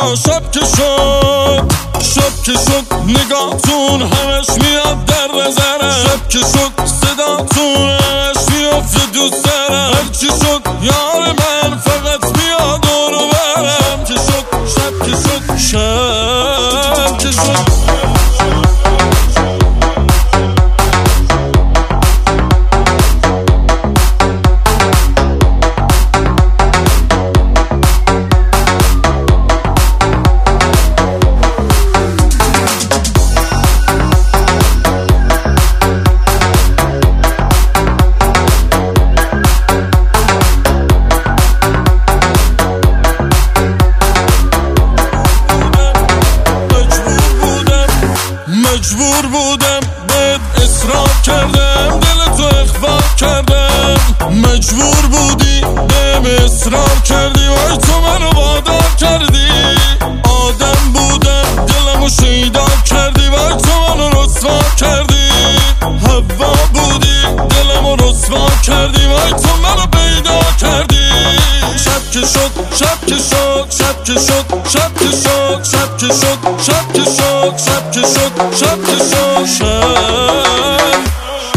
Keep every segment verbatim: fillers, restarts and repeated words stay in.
آقا شب که شد شب که شد نگاهتون همش میاد در نظرم شب که شد صداتون همش میافته دوست دارم هرچی شد یار من فقط میاد دور و برم که شد شب که شد شب که شد مجبور بودم بهت اصرار کردم دل تو اخفا کردم مجبور بودی بهم اصرار کردی وای تو منو وادار کردی آدم بودم دلمو شیدا کردی وای تو منو رسوا کردی هوا بودی دلمو رسوا کردی وای تو منو پیدا کردی شب که شد شب که شد شب که شد شب که شد شب که شد شب که شد شب که شد شب که شد شب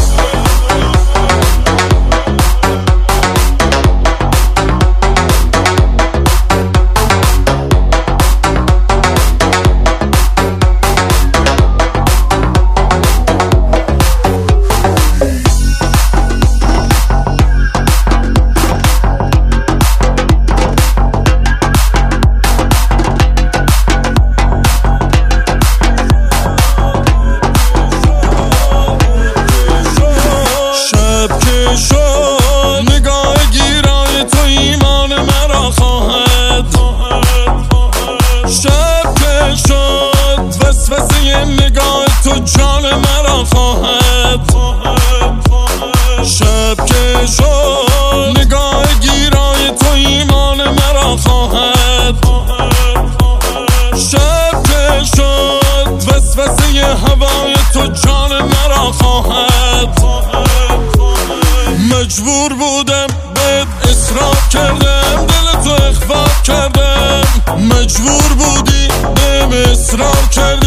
نگاه تو جان مرا خواهد شب که شد نگاه گیرای تو ایمان مرا خواهد شب که شد وسوسه هوای تو جان مرا خواهد مجبور بودم بهت اصرار کردم دل تو اخفا کردم مجبور بودی بهم اصرار کردی